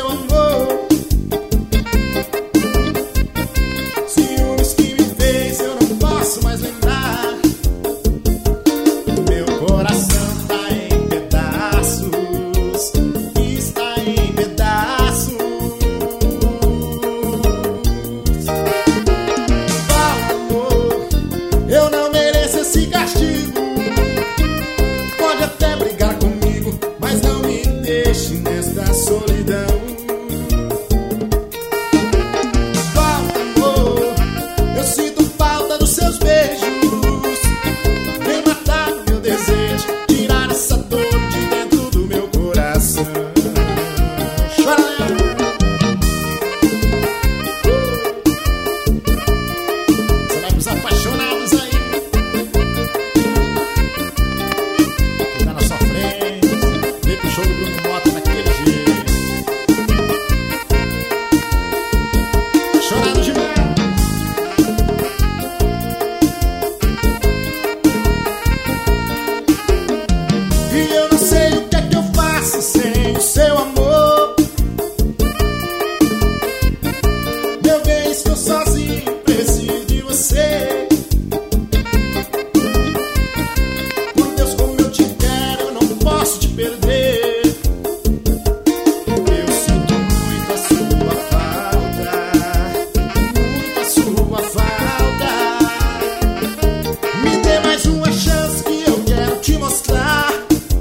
seu amor. Ciúmes que me fez, eu não posso mais lembrar. Meu coração tá em pedaços, está em pedaços. Fala, amor, eu não mereço esse castigo. Pode até brigar comigo, mas não me deixe nesta solidão. Fala, amor, eu sinto falta dos seus beijos. Vem matar o meu desejo, tirar essa dor de dentro do meu coração. Chora, você vai pros apaixonados aí. Quem tá na sua frente, vem pro show do Bruno Mota daquele jeito. Chorado demais. E eu não sei o que é que eu faço sem o seu amor. Meu bem, estou sozinho, preciso de você. Por Deus, como eu te quero, eu não posso te perder. Eu sinto muito a sua falta, muito a sua falta. Me dê mais uma chance que eu quero te mostrar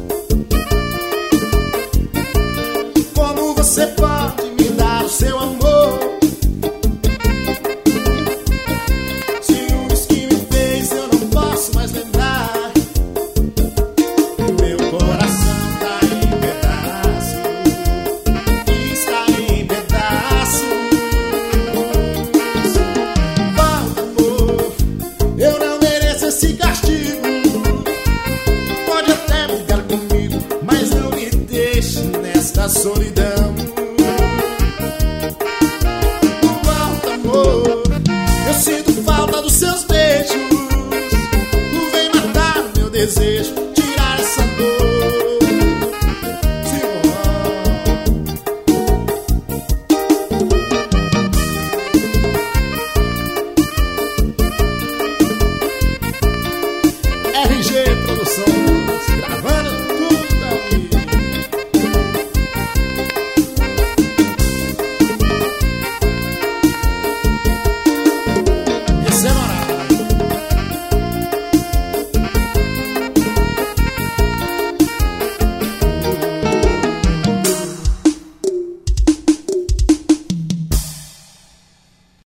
como você pode me dar o seu amor. Ciúmes que me fez, eu não posso mais lembrar. Meu coração tá em pedaços, está em pedaços. Fala, amor, eu não mereço esse castigo. Pode até brigar comigo, mas não me deixe nesta solidão.